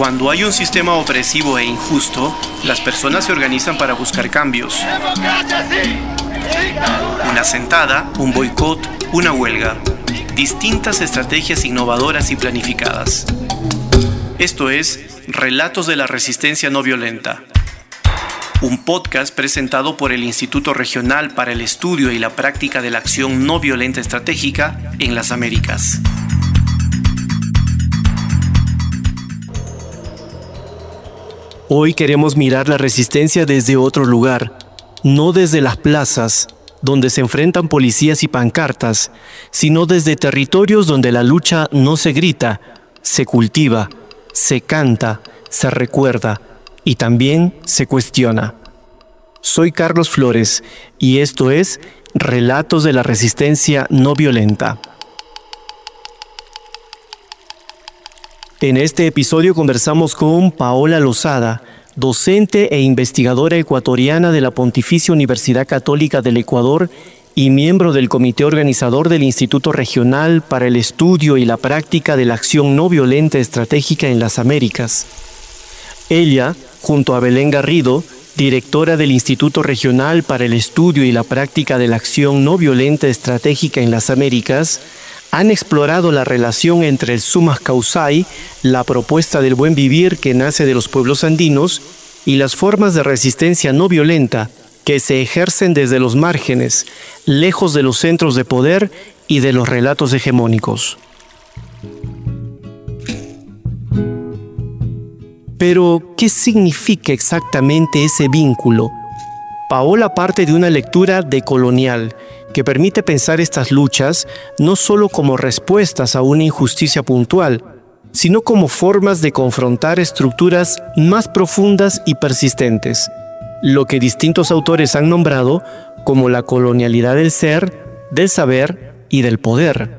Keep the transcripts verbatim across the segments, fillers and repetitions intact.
Cuando hay un sistema opresivo e injusto, las personas se organizan para buscar cambios. Una sentada, un boicot, una huelga. Distintas estrategias innovadoras y planificadas. Esto es Relatos de la Resistencia No Violenta, un podcast presentado por el Instituto Regional para el Estudio y la Práctica de la Acción No Violenta Estratégica en las Américas. Hoy queremos mirar la resistencia desde otro lugar, no desde las plazas, donde se enfrentan policías y pancartas, sino desde territorios donde la lucha no se grita, se cultiva, se canta, se recuerda y también se cuestiona. Soy Carlos Flores y esto es Relatos de la Resistencia No Violenta. En este episodio conversamos con Paola Lozada, docente e investigadora ecuatoriana de la Pontificia Universidad Católica del Ecuador y miembro del comité organizador del Instituto Regional para el Estudio y la Práctica de la Acción No Violenta Estratégica en las Américas. Ella, junto a Belén Garrido, directora del Instituto Regional para el Estudio y la Práctica de la Acción No Violenta Estratégica en las Américas, han explorado la relación entre el Summa Causai, la propuesta del buen vivir que nace de los pueblos andinos, y las formas de resistencia no violenta que se ejercen desde los márgenes, lejos de los centros de poder y de los relatos hegemónicos. Pero, ¿qué significa exactamente ese vínculo? Paola parte de una lectura decolonial que permite pensar estas luchas no solo como respuestas a una injusticia puntual, sino como formas de confrontar estructuras más profundas y persistentes, lo que distintos autores han nombrado como la colonialidad del ser, del saber y del poder.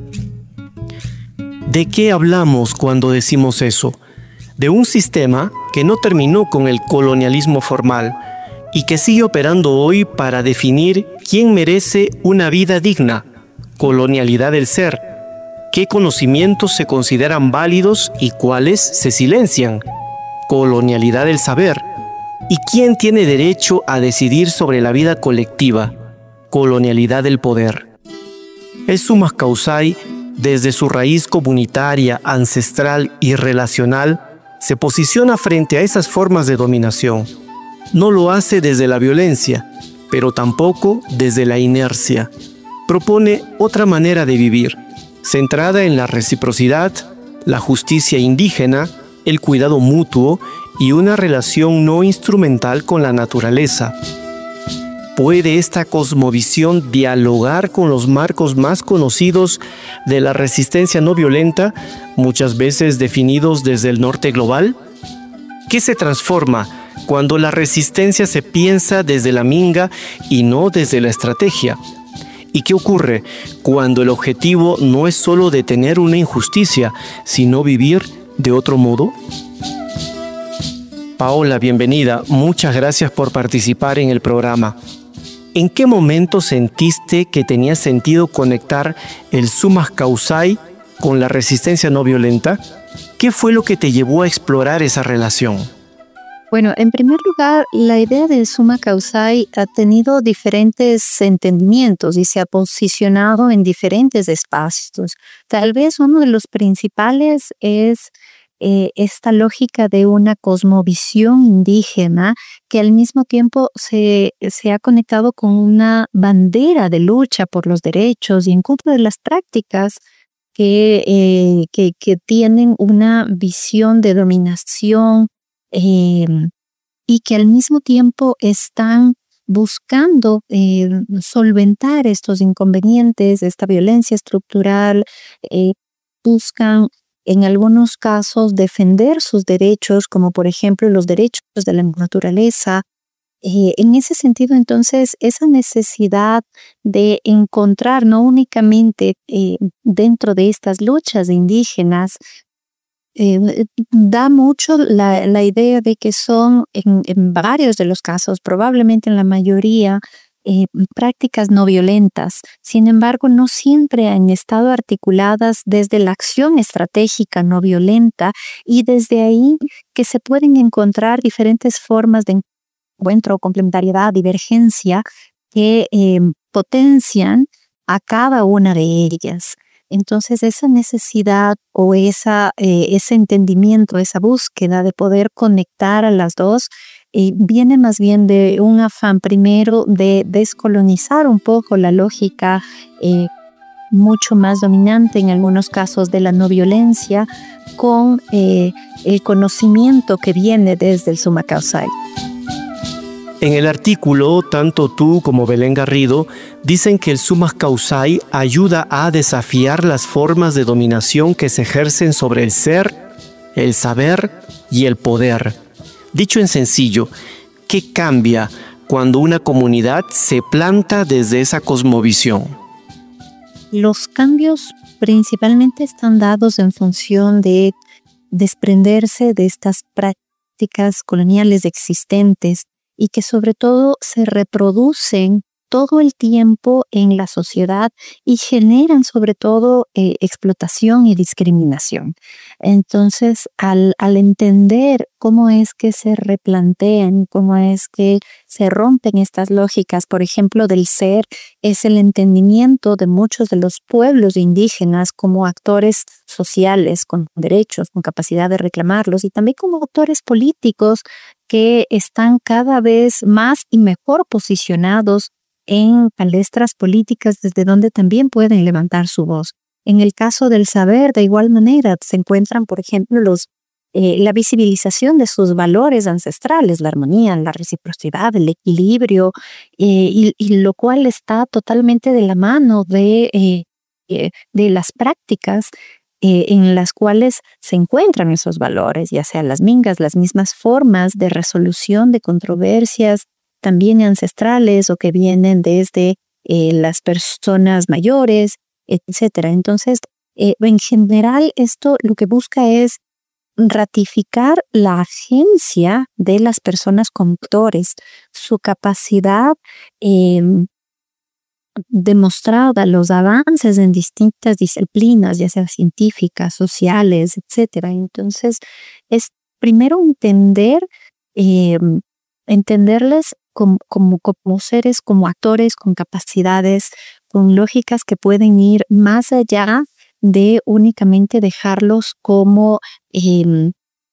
¿De qué hablamos cuando decimos eso? De un sistema que no terminó con el colonialismo formal y que sigue operando hoy para definir quién merece una vida digna, colonialidad del ser, qué conocimientos se consideran válidos y cuáles se silencian, colonialidad del saber, y quién tiene derecho a decidir sobre la vida colectiva, colonialidad del poder. El Summa Causai, desde su raíz comunitaria, ancestral y relacional, se posiciona frente a esas formas de dominación. No lo hace desde la violencia, pero tampoco desde la inercia. Propone otra manera de vivir, centrada en la reciprocidad, la justicia indígena, el cuidado mutuo y una relación no instrumental con la naturaleza. ¿Puede esta cosmovisión dialogar con los marcos más conocidos de la resistencia no violenta, muchas veces definidos desde el norte global? ¿Qué se transforma cuando la resistencia se piensa desde la minga y no desde la estrategia? ¿Y qué ocurre cuando el objetivo no es solo detener una injusticia, sino vivir de otro modo? Paola, bienvenida. Muchas gracias por participar en el programa. ¿En qué momento sentiste que tenía sentido conectar el Summa Causai con la resistencia no violenta? ¿Qué fue lo que te llevó a explorar esa relación? Bueno, en primer lugar, la idea del Summa Causai ha tenido diferentes entendimientos y se ha posicionado en diferentes espacios. Tal vez uno de los principales es eh, esta lógica de una cosmovisión indígena que al mismo tiempo se, se ha conectado con una bandera de lucha por los derechos y en contra de las prácticas que, eh, que, que tienen una visión de dominación eh, y que al mismo tiempo están buscando eh, solventar estos inconvenientes, esta violencia estructural, eh, buscan en algunos casos defender sus derechos, como por ejemplo los derechos de la naturaleza. Eh, en ese sentido, entonces, esa necesidad de encontrar no únicamente eh, dentro de estas luchas indígenas, eh, da mucho la, la idea de que son, en, en varios de los casos, probablemente en la mayoría, eh, prácticas no violentas. Sin embargo, no siempre han estado articuladas desde la acción estratégica no violenta, y desde ahí que se pueden encontrar diferentes formas de encuentro, complementariedad, divergencia, que eh, potencian a cada una de ellas. Entonces, esa necesidad o esa, eh, ese entendimiento, esa búsqueda de poder conectar a las dos, eh, viene más bien de un afán primero de descolonizar un poco la lógica eh, mucho más dominante en algunos casos de la no violencia, con eh, el conocimiento que viene desde el Summa Causale. En el artículo, tanto tú como Belén Garrido dicen que el Summa Causale ayuda a desafiar las formas de dominación que se ejercen sobre el ser, el saber y el poder. Dicho en sencillo, ¿qué cambia cuando una comunidad se planta desde esa cosmovisión? Los cambios principalmente están dados en función de desprenderse de estas prácticas coloniales existentes y que sobre todo se reproducen todo el tiempo en la sociedad y generan sobre todo eh, explotación y discriminación. Entonces, al, al entender cómo es que se replantean, cómo es que se rompen estas lógicas, por ejemplo, del ser, es el entendimiento de muchos de los pueblos indígenas como actores sociales, con derechos, con capacidad de reclamarlos, y también como actores políticos que están cada vez más y mejor posicionados en palestras políticas desde donde también pueden levantar su voz. En el caso del saber, de igual manera, se encuentran, por ejemplo, los, eh, la visibilización de sus valores ancestrales, la armonía, la reciprocidad, el equilibrio, eh, y, y lo cual está totalmente de la mano de, eh, eh, de las prácticas eh, en las cuales se encuentran esos valores, ya sean las mingas, las mismas formas de resolución de controversias también ancestrales o que vienen desde eh, las personas mayores, etcétera. Entonces, eh, en general, esto lo que busca es ratificar la agencia de las personas conductores, su capacidad eh, demostrada, los avances en distintas disciplinas, ya sea científicas, sociales, etcétera. Entonces, es primero entender, eh, entenderles Como, como, como seres, como actores con capacidades, con lógicas que pueden ir más allá de únicamente dejarlos como, eh,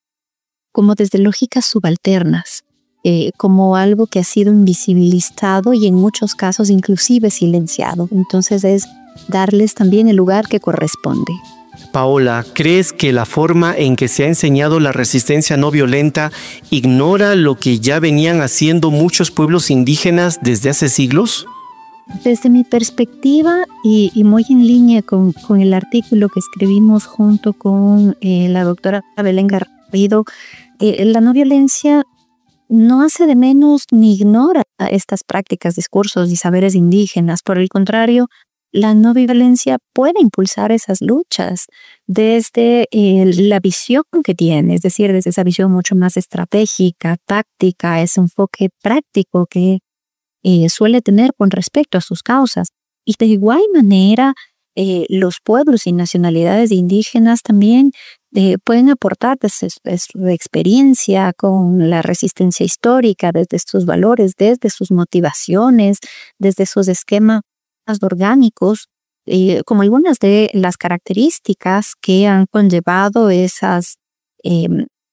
como desde lógicas subalternas, eh, como algo que ha sido invisibilizado y en muchos casos inclusive silenciado. Entonces es darles también el lugar que corresponde. Paola, ¿crees que la forma en que se ha enseñado la resistencia no violenta ignora lo que ya venían haciendo muchos pueblos indígenas desde hace siglos? Desde mi perspectiva y, y muy en línea con, con el artículo que escribimos junto con eh, la doctora Belén Garrido, eh, la no violencia no hace de menos ni ignora estas prácticas, discursos y saberes indígenas. Por el contrario, la no violencia puede impulsar esas luchas desde eh, la visión que tiene, es decir, desde esa visión mucho más estratégica, táctica, ese enfoque práctico que eh, suele tener con respecto a sus causas. Y de igual manera, eh, los pueblos y nacionalidades indígenas también eh, pueden aportar desde su experiencia con la resistencia histórica, desde sus valores, desde sus motivaciones, desde sus esquemas orgánicos, eh, como algunas de las características que han conllevado esas, eh,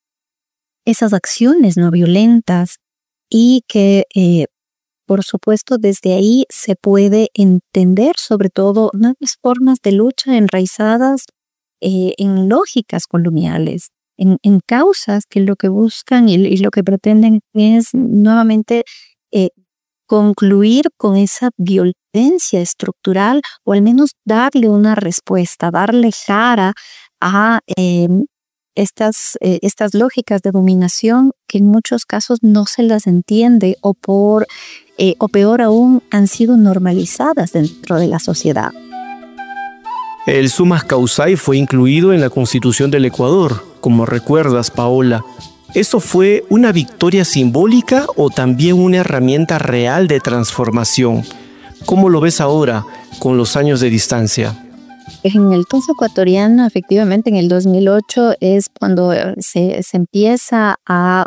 esas acciones no violentas, y que eh, por supuesto desde ahí se puede entender sobre todo nuevas formas de lucha enraizadas eh, en lógicas coloniales, en, en causas que lo que buscan y, y lo que pretenden es nuevamente eh, concluir con esa violencia estructural, o al menos darle una respuesta, darle cara a eh, estas, eh, estas lógicas de dominación que en muchos casos no se las entiende, o, por, eh, o peor aún, han sido normalizadas dentro de la sociedad. El Summa Causale fue incluido en la Constitución del Ecuador, como recuerdas, Paola. ¿Eso fue una victoria simbólica o también una herramienta real de transformación? ¿Cómo lo ves ahora, con los años de distancia? En el caso ecuatoriano, efectivamente, en el dos mil ocho es cuando se, se empieza a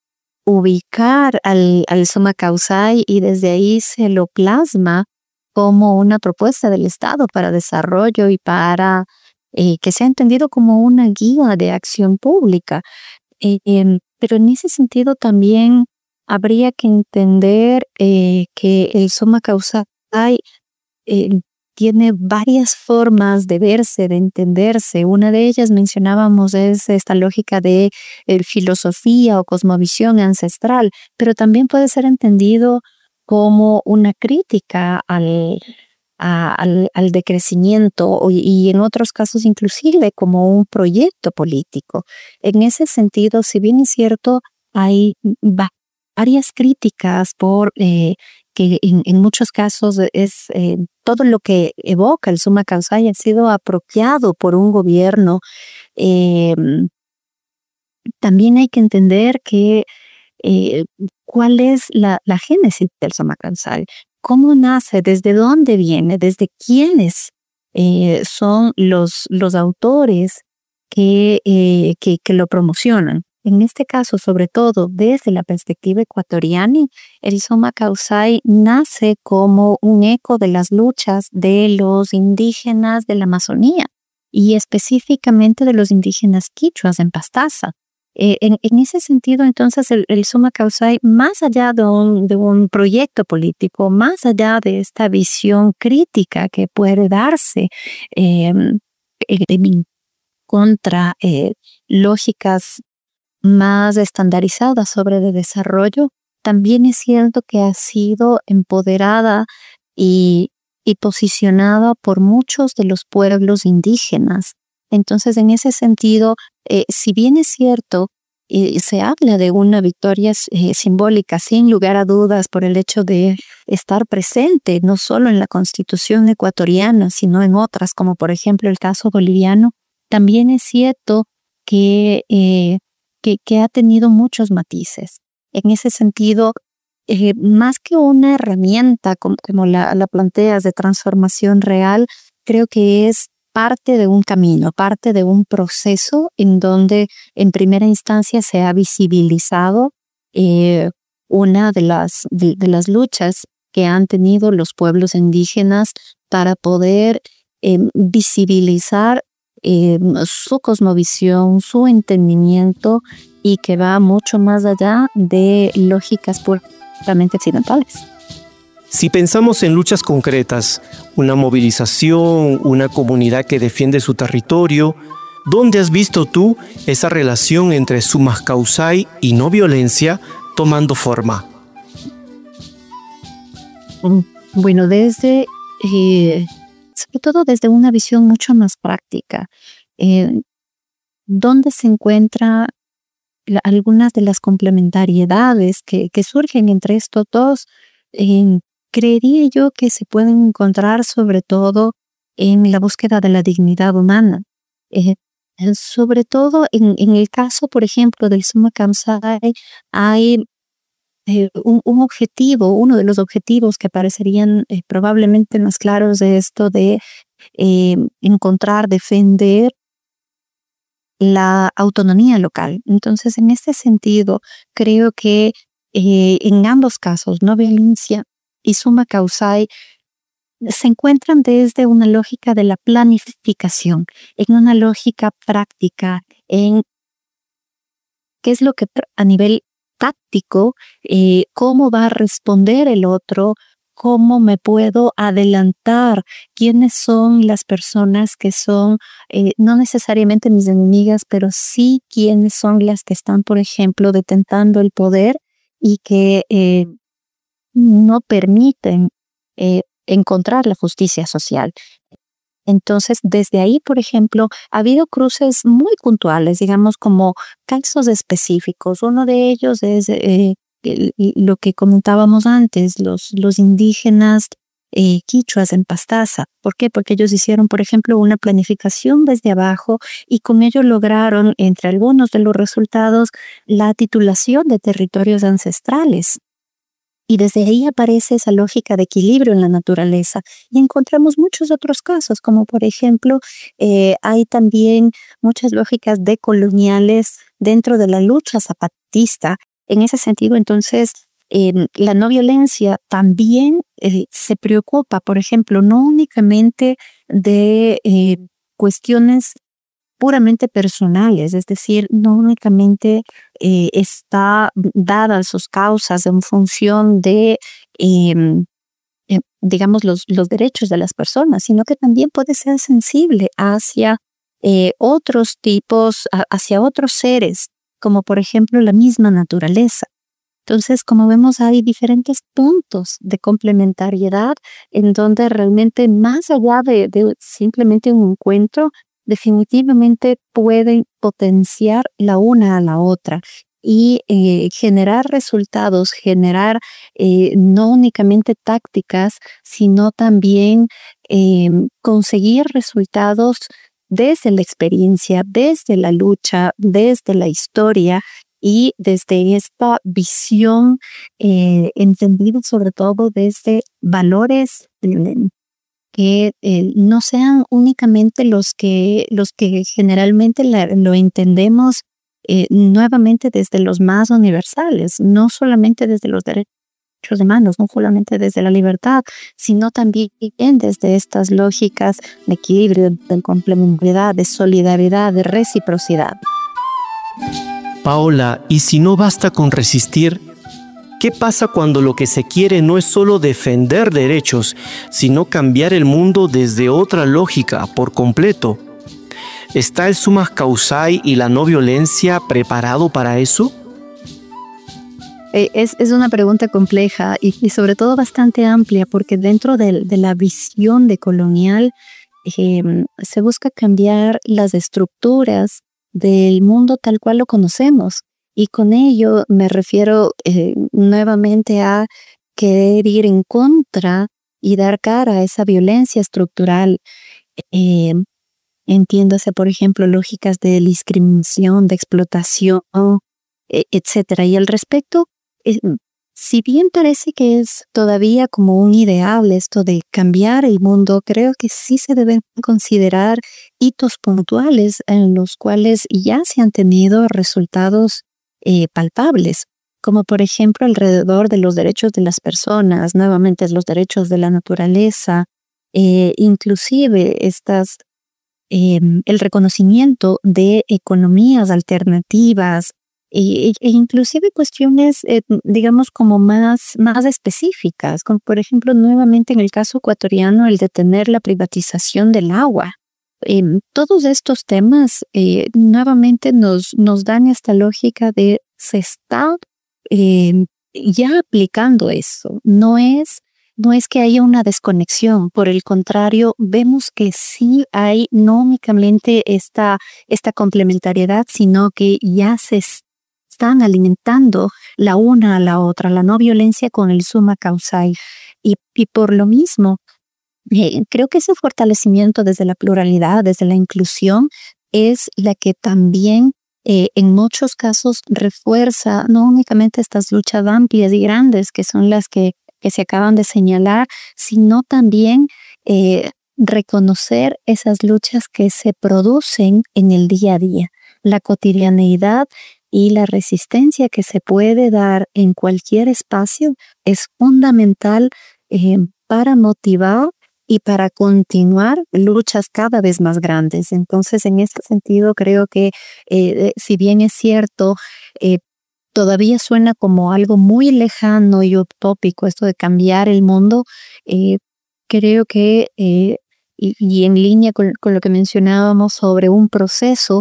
ubicar al, al Summa Causai y desde ahí se lo plasma como una propuesta del Estado para desarrollo y para eh, que sea entendido como una guía de acción pública. Eh, em, pero en ese sentido también habría que entender eh, que el Summa Causai eh, tiene varias formas de verse, de entenderse. Una de ellas, mencionábamos, es esta lógica de eh, filosofía o cosmovisión ancestral, pero también puede ser entendido como una crítica al, a- al, al decrecimiento o- y en otros casos inclusive como un proyecto político. En ese sentido, si bien es cierto, hay va- varias críticas por eh, que en, en muchos casos es eh, todo lo que evoca el Summa Causai ha sido apropiado por un gobierno. eh, También hay que entender que eh, cuál es la, la génesis del Summa Causai, cómo nace, desde dónde viene, desde quiénes eh, son los, los autores que, eh, que, que lo promocionan. En este caso, sobre todo desde la perspectiva ecuatoriana, el Summa Causai nace como un eco de las luchas de los indígenas de la Amazonía y específicamente de los indígenas quichuas en Pastaza. Eh, en, en ese sentido, entonces, el, el Summa Causai, más allá de un, de un proyecto político, más allá de esta visión crítica que puede darse eh, eh, contra eh, lógicas más estandarizadas sobre el desarrollo, también es cierto que ha sido empoderada y, y posicionada por muchos de los pueblos indígenas. Entonces, en ese sentido, eh, si bien es cierto, eh, se habla de una victoria eh, simbólica, sin lugar a dudas, por el hecho de estar presente, no solo en la Constitución ecuatoriana, sino en otras, como por ejemplo el caso boliviano, también es cierto que, eh, que, que ha tenido muchos matices. En ese sentido, eh, más que una herramienta, como, como la, la planteas, de transformación real, creo que es parte de un camino, parte de un proceso en donde en primera instancia se ha visibilizado eh, una de las, de, de las luchas que han tenido los pueblos indígenas para poder eh, visibilizar eh, su cosmovisión, su entendimiento, y que va mucho más allá de lógicas puramente occidentales. Si pensamos en luchas concretas, una movilización, una comunidad que defiende su territorio, ¿dónde has visto tú esa relación entre Summa Causai y no violencia tomando forma? Bueno, desde, eh, sobre todo desde una visión mucho más práctica, eh, ¿dónde se encuentra la, algunas de las complementariedades que, que surgen entre estos dos? Eh, creería yo que se pueden encontrar sobre todo en la búsqueda de la dignidad humana. Eh, sobre todo en, en el caso, por ejemplo, del Summa Causai, hay eh, un, un objetivo, uno de los objetivos que parecerían eh, probablemente más claros de esto de eh, encontrar, defender la autonomía local. Entonces, en este sentido, creo que eh, en ambos casos, no violencia y Summa Causai, se encuentran desde una lógica de la planificación, en una lógica práctica, en qué es lo que a nivel táctico, eh, cómo va a responder el otro, cómo me puedo adelantar, quiénes son las personas que son eh, no necesariamente mis enemigas, pero sí quiénes son las que están, por ejemplo, detentando el poder y que eh, no permiten eh, encontrar la justicia social. Entonces, desde ahí, por ejemplo, ha habido cruces muy puntuales, digamos, como casos específicos. Uno de ellos es eh, el- lo que comentábamos antes, los, los indígenas eh, quichuas en Pastaza. ¿Por qué? Porque ellos hicieron, por ejemplo, una planificación desde abajo y con ello lograron, entre algunos de los resultados, la titulación de territorios ancestrales. Y desde ahí aparece esa lógica de equilibrio en la naturaleza. Y encontramos muchos otros casos, como por ejemplo, eh, hay también muchas lógicas decoloniales dentro de la lucha zapatista. En ese sentido, entonces, eh, la no violencia también eh, se preocupa, por ejemplo, no únicamente de eh, cuestiones puramente personales, es decir, no únicamente eh, está dada sus causas en función de, eh, eh, digamos, los, los derechos de las personas, sino que también puede ser sensible hacia eh, otros tipos, a, hacia otros seres, como por ejemplo la misma naturaleza. Entonces, como vemos, hay diferentes puntos de complementariedad en donde realmente, más allá de, de simplemente un encuentro, definitivamente pueden potenciar la una a la otra y eh, generar resultados, generar eh, no únicamente tácticas, sino también eh, conseguir resultados desde la experiencia, desde la lucha, desde la historia y desde esta visión eh, entendida sobre todo desde valores que eh, no sean únicamente los que, los que generalmente la, lo entendemos eh, nuevamente desde los más universales, no solamente desde los derechos humanos, no solamente desde la libertad, sino también desde estas lógicas de equilibrio, de complementariedad, de solidaridad, de reciprocidad. Paola, ¿y si no basta con resistir? ¿Qué pasa cuando lo que se quiere no es solo defender derechos, sino cambiar el mundo desde otra lógica por completo? ¿Está el Summa Causae y la no violencia preparado para eso? Es, es una pregunta compleja y, y sobre todo bastante amplia, porque dentro de, de la visión decolonial eh, se busca cambiar las estructuras del mundo tal cual lo conocemos. Y con ello me refiero eh, nuevamente a querer ir en contra y dar cara a esa violencia estructural. Eh, entiéndase, por ejemplo, lógicas de discriminación, de explotación, eh, etcétera. Y al respecto, eh, si bien parece que es todavía como un ideal esto de cambiar el mundo, creo que sí se deben considerar hitos puntuales en los cuales ya se han tenido resultados Eh, palpables, como por ejemplo alrededor de los derechos de las personas, nuevamente los derechos de la naturaleza, eh, inclusive estas, eh, el reconocimiento de economías alternativas e, e inclusive cuestiones, eh, digamos, como más, más específicas, como por ejemplo nuevamente en el caso ecuatoriano el detener la privatización del agua. Eh, todos estos temas eh, nuevamente nos, nos dan esta lógica de se está eh, ya aplicando eso. No es, no es que haya una desconexión, por el contrario, vemos que sí hay no únicamente esta, esta complementariedad, sino que ya se están alimentando la una a la otra, la no violencia con el Summa Causae. Y, y por lo mismo, Eh, creo que ese fortalecimiento desde la pluralidad, desde la inclusión, es la que también eh, en muchos casos refuerza no únicamente estas luchas amplias y grandes que son las que, que se acaban de señalar, sino también eh, reconocer esas luchas que se producen en el día a día, la cotidianeidad y la resistencia que se puede dar en cualquier espacio es fundamental eh, para motivar y para continuar luchas cada vez más grandes. Entonces, en este sentido, creo que eh, si bien es cierto, eh, todavía suena como algo muy lejano y utópico esto de cambiar el mundo, eh, creo que, eh, y, y en línea con, con lo que mencionábamos sobre un proceso,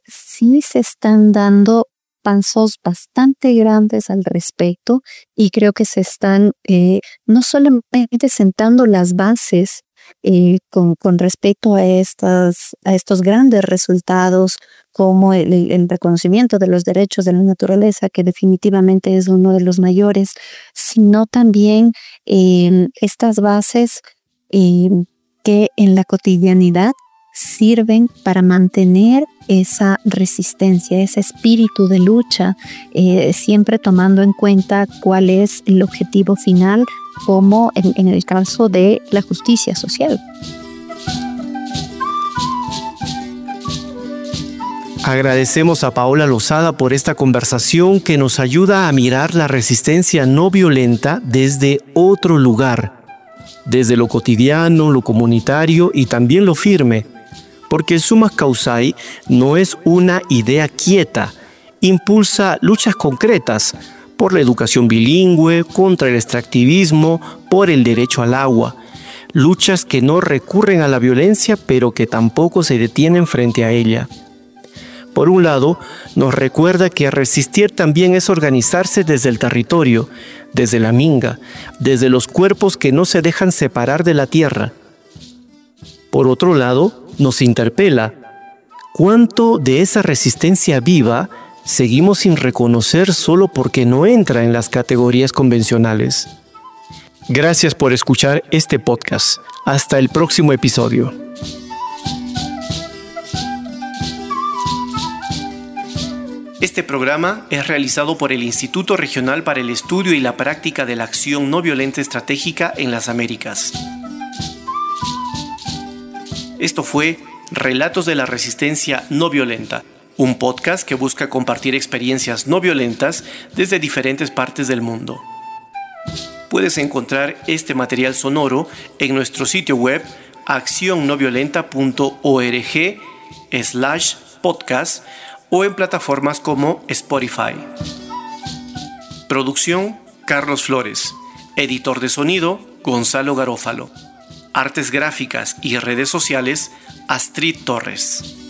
sí se están dando pasos bastante grandes al respecto y creo que se están eh, no solamente sentando las bases eh, con, con respecto a, estas, a estos grandes resultados como el, el reconocimiento de los derechos de la naturaleza, que definitivamente es uno de los mayores, sino también eh, estas bases eh, que en la cotidianidad sirven para mantener esa resistencia, ese espíritu de lucha, eh, siempre tomando en cuenta cuál es el objetivo final, como en, en el caso de la justicia social. Agradecemos a Paola Lozada por esta conversación que nos ayuda a mirar la resistencia no violenta desde otro lugar, desde lo cotidiano, lo comunitario y también lo firme, porque el Summa Causai no es una idea quieta, impulsa luchas concretas por la educación bilingüe, contra el extractivismo, por el derecho al agua, luchas que no recurren a la violencia pero que tampoco se detienen frente a ella. Por un lado, nos recuerda que resistir también es organizarse desde el territorio, desde la minga, desde los cuerpos que no se dejan separar de la tierra. Por otro lado, nos interpela cuánto de esa resistencia viva seguimos sin reconocer solo porque no entra en las categorías convencionales. Gracias por escuchar este podcast. Hasta el próximo episodio. Este programa es realizado por el Instituto Regional para el Estudio y la Práctica de la Acción No Violenta Estratégica en las Américas. Esto fue Relatos de la Resistencia No Violenta, un podcast que busca compartir experiencias no violentas desde diferentes partes del mundo. Puedes encontrar este material sonoro en nuestro sitio web acción no violenta punto org slash podcast o en plataformas como Spotify. Producción: Carlos Flores. Editor de sonido: Gonzalo Garófalo. Artes gráficas y redes sociales: Astrid Torres.